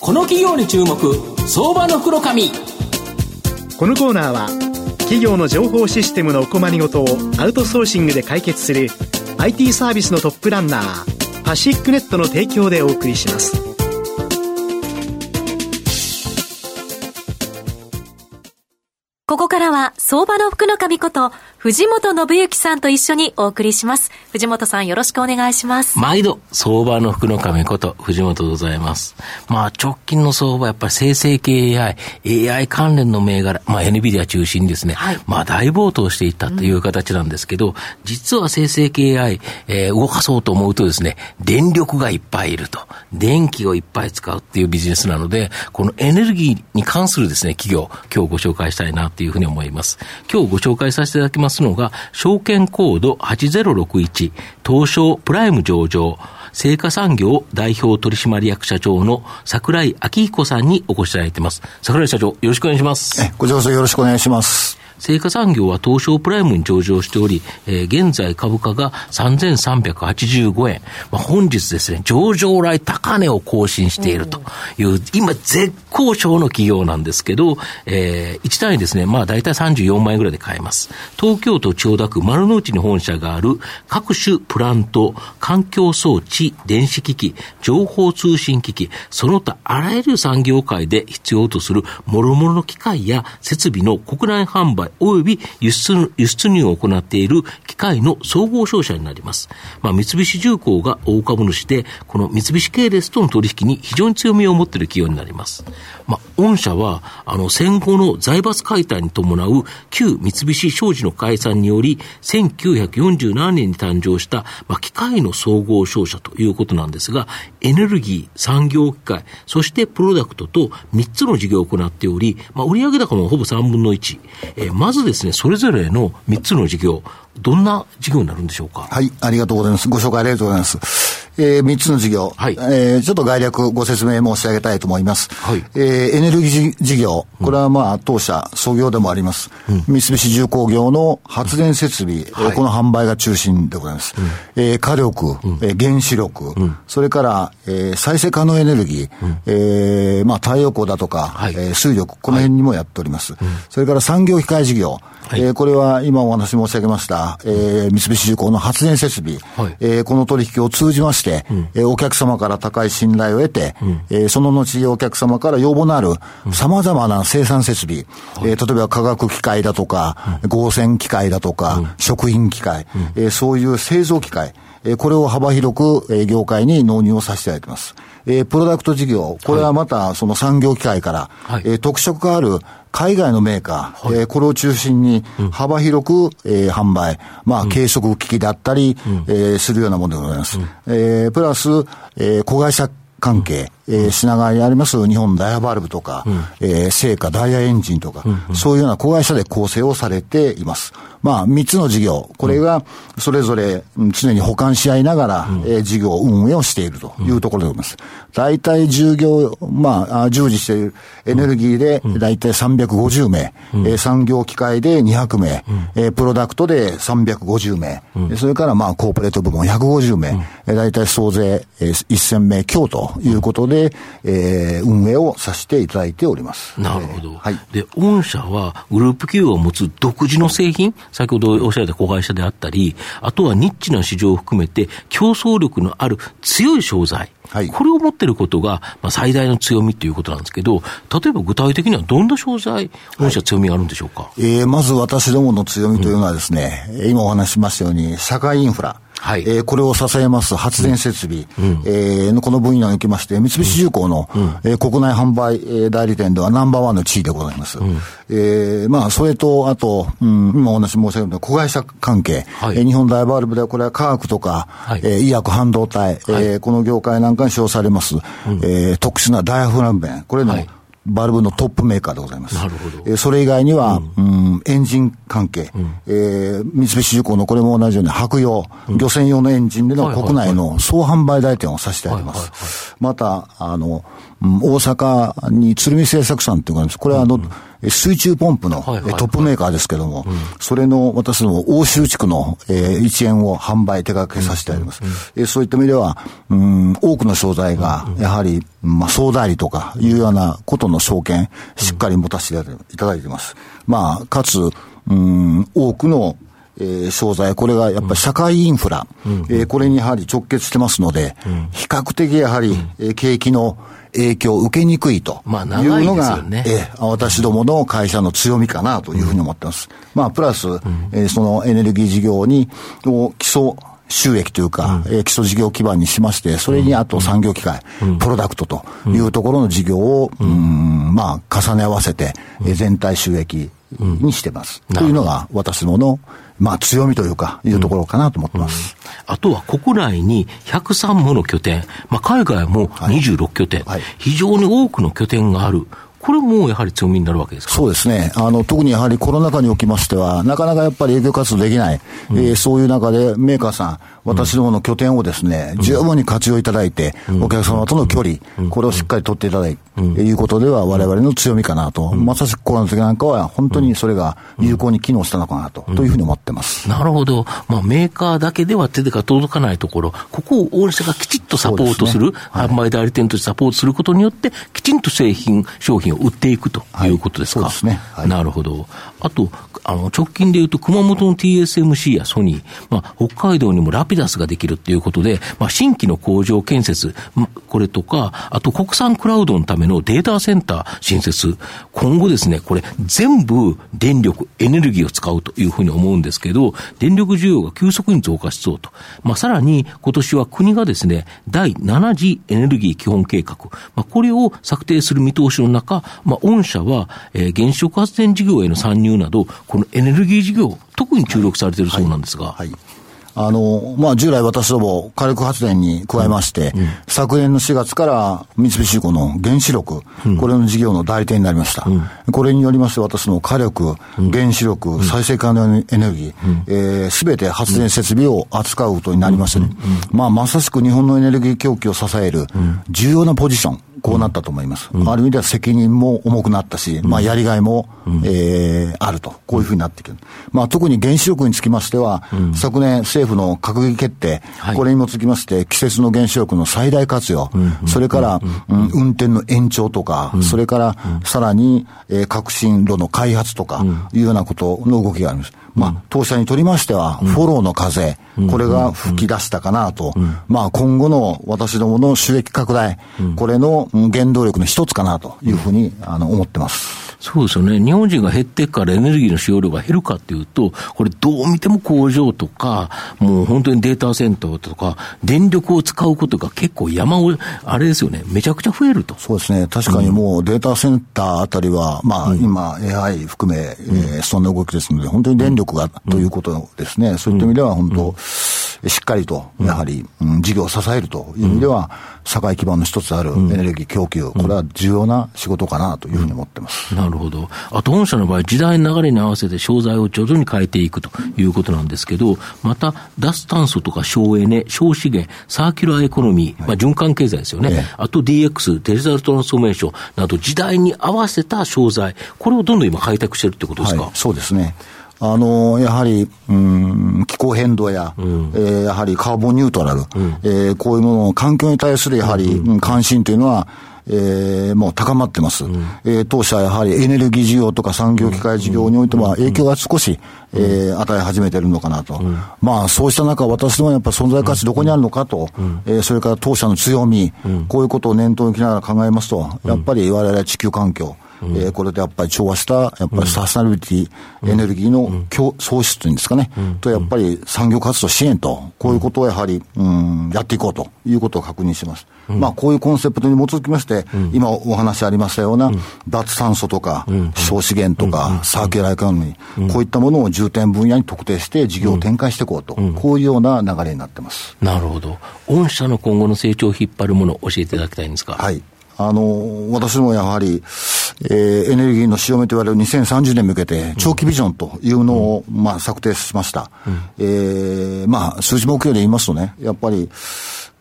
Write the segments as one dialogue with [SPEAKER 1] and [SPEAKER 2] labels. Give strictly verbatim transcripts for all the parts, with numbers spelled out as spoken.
[SPEAKER 1] この企業に注目、相場の福の神。
[SPEAKER 2] このコーナーは企業の情報システムのお困りごとをアウトソーシングで解決する アイティー サービスのトップランナーパシックネットの提供でお送りします。
[SPEAKER 3] ここからは相場の福の神こと藤本信之さんと一緒にお送りします。藤本さん、よろしくお願いします。
[SPEAKER 4] 毎度相場の福の神こと藤本でございます。まあ直近の相場やっぱり生成系 エーアイ、エーアイ 関連の銘柄、まあ エヌビディア 中心にですね、はい、まあ大暴騰していったという形なんですけど、うん、実は生成系 エーアイ、えー、動かそうと思うとですね、電力がいっぱいいると、電気をいっぱい使うっていうビジネスなので、このエネルギーに関するですね、企業、今日ご紹介したいなというふうに思います。今日ご紹介させていただきますのが、証券コードはちぜろろくいち、東証プライム上場、成果産業代表取締役社長の櫻井明彦さんにお越しいただいています。櫻井社長、よろしくお願いします。
[SPEAKER 5] え、こちらこそよろしくお願いします。
[SPEAKER 4] 成果産業は東証プライムに上場しており、えー、現在株価がさんぜんさんびゃくはちじゅうごえん、まあ、本日ですね、上場来高値を更新しているという、今絶好調の企業なんですけど、えー、いち単位ですね、まあ大体さんじゅうよんまんえんぐらいで買えます。東京都千代田区丸の内に本社がある各種プラント、環境装置、電子機器、情報通信機器、その他あらゆる産業界で必要とする諸々の機械や設備の国内販売および輸出、輸出入を行っている機械の総合商社になります。まあ、三菱重工が大株主で、この三菱系列との取引に非常に強みを持っている企業になります。まあ、御社は、あの、戦後の財閥解体に伴う旧三菱商事の解散により、せんきゅうひゃくよんじゅうななねんに誕生した、まあ、機械の総合商社ということなんですが、エネルギー、産業機械、そしてプロダクトとみっつの事業を行っており、まあ、売上高もほぼさんぶんのいち。えー、まずですね、それぞれのみっつの事業、どんな事業になるんでしょうか。
[SPEAKER 5] はい、ありがとうございます。ご紹介ありがとうございます。えー、みっつの事業、はい、えー、ちょっと概略ご説明申し上げたいと思います。はい、えー、エネルギー事業、これはまあ当社創業でもあります。うん、三菱重工業の発電設備、うん、えー、この販売が中心でございます。うん、えー、火力、うん、えー、原子力、うん、それから、えー、再生可能エネルギー、うん、えー、まあ太陽光だとか、はい、えー、水力、この辺にもやっております。はい、うん、それから産業機械事業、はい、えー、これは今お話申し上げました、えー、三菱重工の発電設備、はい、えー、この取引を通じまして、うん、えー、お客様から高い信頼を得て、うん、えー、その後お客様から要望のある様々な生産設備、うん、えー、例えば化学機械だとか、うん、合成機械だとか、うん、食品機械、うん、えー、そういう製造機械、えー、これを幅広く、えー、業界に納入をさせていただいています。えー、プロダクト事業、これはまたその産業機械から、はい、えー、特色がある海外のメーカー、はい、えー、これを中心に幅広く、うん、えー、販売、まあ、計測機器だったり、うん、えー、するようなものでございます。うん、えー、プラス、えー、子会社関係、うん、えー、品川にあります日本ダイヤバルブとか、うん、えー、成果ダイヤエンジンとか、うんうん、そういうような子会社で構成をされています。まあ、三つの事業、これがそれぞれ常に補完し合いながら、うん、えー、事業運営をしているというところでございます。大体従業、まあ、従事しているエネルギーで大体さんびゃくごじゅうめい、うん、えー、産業機械でにひゃくめい、うん、えー、プロダクトでさんびゃくごじゅうめい、うん、それからまあ、コーポレート部門ひゃくごじゅうめい、うん、えー、大体総勢、えー、せんめい強ということで、えー、運営をさせていただいております。
[SPEAKER 4] なるほど。えー、はい。で、御社はグループ企業を持つ独自の製品、先ほどおっしゃった子会社であったり、あとはニッチな市場を含めて競争力のある強い商材、はい、これを持っていることが、まあ、最大の強みということなんですけど、例えば具体的にはどんな商材、御社強みがあるんでしょうか。はい、
[SPEAKER 5] えー、まず私どもの強みというのはですね、うん、今お話ししましたように社会インフラ、はい、えー、これを支えます発電設備、うん、えー、この分野におきまして三菱重工の、うん、えー、国内販売、えー、代理店ではナンバーワンの地位でございます。うん、えー、まあそれとあと、うん、今お話申し上げた子会社関係、はい、えー、日本ダイヤバルブではこれは科学とか、はい、えー、医薬半導体、はい、えー、この業界なんかに使用されます、うん、えー、特殊なダイヤフラム弁、これの、はい、バルブのトップメーカーでございます。なるほど。えー、それ以外には、うんうん、エンジン関係、うん、えー、三菱重工のこれも同じように白洋、うん、漁船用のエンジンでの国内の総販売代理店をさせてあります。はいはいはい、また、あの、うん、大阪に鶴見製作さんというのがあります。これはあの、うん、 水中ポンプの、はいはいはい、トップメーカーですけども、うん、それの私の欧州地区の、えー、一円を販売手掛けさせてあります。うんうんえー、そういった意味では、うん、多くの商材が、やはり、まあ、総代理とかいうようなことの証券、しっかり持たせていただいています。まあ、かつ、うん、多くのえー、商材、これがやっぱり社会インフラ、うんえー、これにやはり直結してますので、うん、比較的やはり、うんえー、景気の影響を受けにくいというのが、まあ長いですよねえー、私どもの会社の強みかなというふうに思ってます。うん、まあ、プラス、うんえー、そのエネルギー事業に、基礎収益というか、うんえー、基礎事業基盤にしまして、それにあと産業機械、うん、プロダクトというところの事業を、うん、うんまあ、重ね合わせて、うん、全体収益にしてます。うん、というのが私どものまあ強みというか、いうところかなと思ってます。
[SPEAKER 4] うんうん、あとは国内にひゃくさんもの拠点、まあ海外もにじゅうろく拠点、はいはい、非常に多くの拠点がある。これもやはり強みになるわけですか？
[SPEAKER 5] そうですね。あの、特にやはりコロナ禍におきましては、なかなかやっぱり営業活動できない、うんえー、そういう中でメーカーさん、私どもの拠点をですね、うん、十分に活用いただいて、うん、お客様との距離、うん、これをしっかり取っていただいて、うん、いうことでは我々の強みかなと、うん、まさしくコロナの時なんかは本当にそれが有効に機能したのかなと、うん、というふうに思ってます。
[SPEAKER 4] なるほど。まあメーカーだけでは手が届かないところ、ここを御社がきちっとサポートする、すねはい、販売代理店としてサポートすることによって、きちんと製品、商品を売っていくということですか？
[SPEAKER 5] はい、そうですね。はい、
[SPEAKER 4] なるほど。あと、あの、直近で言うと、熊本の ティーエスエムシー やソニー、まあ、北海道にもラピダスができるっていうことで、まあ、新規の工場建設、これとか、あと国産クラウドのためのデータセンター新設、今後ですね、これ全部電力、エネルギーを使うというふうに思うんですけど、電力需要が急速に増加しそうと。まあ、さらに今年は国がですね、だいなな次エネルギー基本計画、まあ、これを策定する見通しの中、まあ、御社は、えー、原子力発電事業への参入など、このエネルギー事業、特に注力されているそうなんですが。
[SPEAKER 5] はいはいはいあの、まあ、従来私ども火力発電に加えまして、うんうん、昨年のしがつから三菱重工の原子力、うん、これの事業の代理店になりました。うん、これによりまして私の火力、うん、原子力、うん、再生可能エネルギー、すべ、うんえー、て発電設備を扱うことになりましてね、うんうんうん、まあ、まさしく日本のエネルギー供給を支える重要なポジション、こうなったと思います。うん、ある意味では責任も重くなったし、うん、まあやりがいも、うんえー、あると。こういうふうになってくる。まあ特に原子力につきましては、うん、昨年政府の閣議決定、はい、これにもつきまして、季節の原子力の最大活用、うん、それから、うんうん、運転の延長とか、うん、それから、うん、さらに、えー、革新炉の開発とか、いうようなことの動きがあります。まあ、当社にとりましては、フォローの風、うん、これが吹き出したかなと、うん、まあ今後の私どもの収益拡大、うん、これの原動力の一つかなというふうに、うん、あの思ってます。
[SPEAKER 4] そうですよね。日本人が減ってからエネルギーの使用量が減るかっていうと、これどう見ても工場とか、もう本当にデータセンターとか、電力を使うことが結構山を、あれですよね、めちゃくちゃ増えると。
[SPEAKER 5] そうですね。確かにもうデータセンターあたりは、まあ、うん、今 エーアイ 含め、うんえー、そんな動きですので、本当に電力が、うん、ということですね。そういった意味では本当、うんしっかりと、やはり、うん、事業を支えるという意味では、社会基盤の一つあるエネルギー供給、うん、これは重要な仕事かなというふうに思ってます。
[SPEAKER 4] うん、なるほど。あと、御社の場合、時代の流れに合わせて商材を徐々に変えていくということなんですけど、また、脱炭素とか省エネ、省資源、サーキュラーエコノミー、まあ、循環経済ですよね。はい、あと ディーエックス、デジタルトランスフォーメーションなど、時代に合わせた商材、これをどんどん今開拓してるってことですか？
[SPEAKER 5] はい、そうですね。あの、やはり、うん、気候変動や、うんえー、やはりカーボンニュートラル、うんえー、こういうものの環境に対するやはり、うん、関心というのは、えー、もう高まってます。うんえー、当社はやはりエネルギー事業とか産業機械事業においては影響が少し、うんえー、与え始めているのかなと。うん、まあそうした中、私どもやっぱ存在価値どこにあるのかと、うんえー、それから当社の強み、うん、こういうことを念頭に置きながら考えますと、やっぱり我々は地球環境、うんえー、これでやっぱり調和した、やっぱりサステナビリティ、うん、エネルギーの強、創出というんですかね、うん、とやっぱり産業活動支援と、こういうことをやはり、うん、やっていこうということを確認します。うん、まあこういうコンセプトに基づきまして、うん、今お話ありましたような、うん、脱炭素とか、うん、省資源とか、うん、サーキュラーエコノミー、うん、こういったものを重点分野に特定して事業を展開していこうと、うん、こういうような流れになってます。
[SPEAKER 4] なるほど。御社の今後の成長を引っ張るものを教えていただきたいんですか？
[SPEAKER 5] はい。あの、私どもやはり、えー、エネルギーの潮目と言われるにせんさんじゅうねんに向けて、長期ビジョンというのを、うん、まあ、策定しました。うん、えー、まあ、数字目標で言いますとね、やっぱり、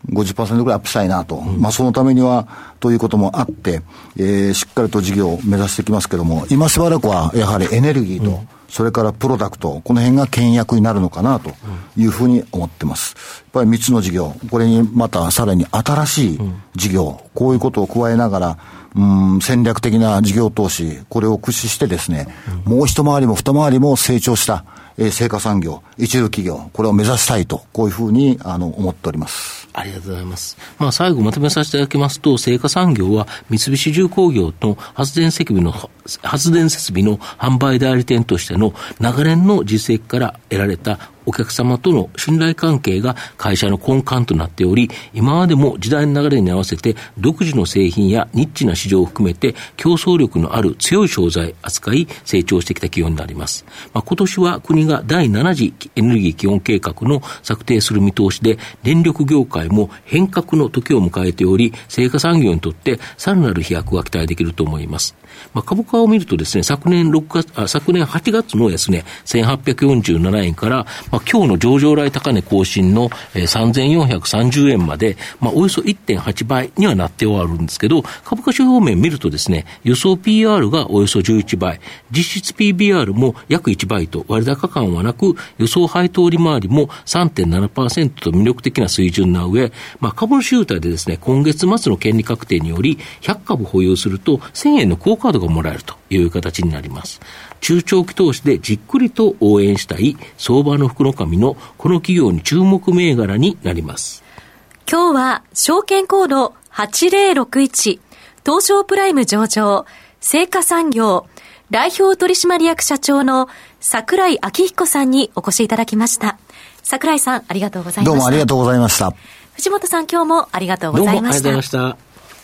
[SPEAKER 5] ごじゅっパーセント ぐらいアップしたいなと、うん、まあそのためにはということもあって、えー、しっかりと事業を目指していきますけども、今しばらくはやはりエネルギーと、うん、それからプロダクト、この辺が倹約になるのかなというふうに思ってます。やっぱりみっつの事業、これにまたさらに新しい事業、うん、こういうことを加えながら、うん、戦略的な事業投資、これを駆使してですね、うん、もう一回りも二回りも成長した、えー、成果産業、一流企業、これを目指したいと、こういうふうにあの思っております。
[SPEAKER 4] ありがとうございます。まあ、最後まとめさせていただきますと、成果産業は三菱重工業の発電設備の発電設備の販売代理店としての長年の実績から得られたお客様との信頼関係が会社の根幹となっており、今までも時代の流れに合わせて独自の製品やニッチな市場を含めて競争力のある強い商材扱い成長してきた企業になります。まあ、今年は国がだいなな次エネルギー基本計画の策定する見通しで、電力業界も変革の時を迎えており、成果産業にとってさらなる飛躍が期待できると思います。まあ、株価を見るとですね、昨年6月、あ、昨年はちがつの安値、せんはっぴゃくよんじゅうななえんから、まあ、今日の上場来高値更新の、えー、さんぜんよんひゃくさんじゅうえんまで、まあ、およそ いってんはちばいにはなってはあるんですけど、株価指標面見るとですね、予想 ピーアール がおよそじゅういちばい、実質 ピービーアール も約いちばいと割高感はなく、予想配当利回りも さんてんななパーセント と魅力的な水準な上、まあ、株主優待でですね、今月末の権利確定によりひゃっかぶ保有するとせんえんのクオカードがもらえるという形になります。中長期投資でじっくりと応援したい相場の福の神のこの企業に注目銘柄になります。
[SPEAKER 3] 今日は証券コードはちぜろろくいち東証プライム上場成果産業代表取締役社長の櫻井明彦さんにお越しいただきました。櫻井さん、ありがとうございました。
[SPEAKER 5] どうもありがとうございました。
[SPEAKER 3] 藤本さん、今日もありがとうございました。
[SPEAKER 4] どうもありがとうございました。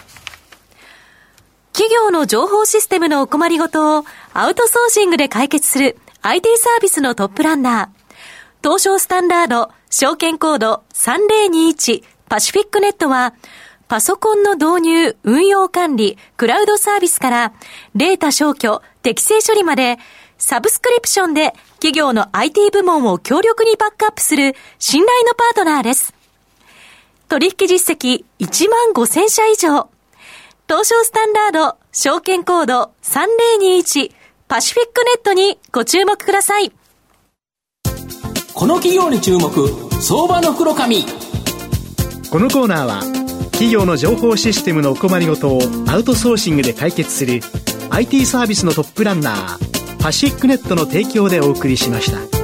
[SPEAKER 3] 企業の情報システムのお困りごとをアウトソーシングで解決する アイティー サービスのトップランナー。東証スタンダード証券コードさんぜろにいちパシフィックネットはパソコンの導入、運用管理、クラウドサービスからデータ消去、適正処理までサブスクリプションで企業の アイティー 部門を強力にバックアップする信頼のパートナーです。取引実績いちまんごせんしゃ以上。東証スタンダード証券コードさんぜろにいちパシフィックネットにご注目ください。
[SPEAKER 1] この企業に注目、相場の福の神。
[SPEAKER 2] このコーナーは企業の情報システムのお困りごとをアウトソーシングで解決する アイティー サービスのトップランナーパシフィックネットの提供でお送りしました。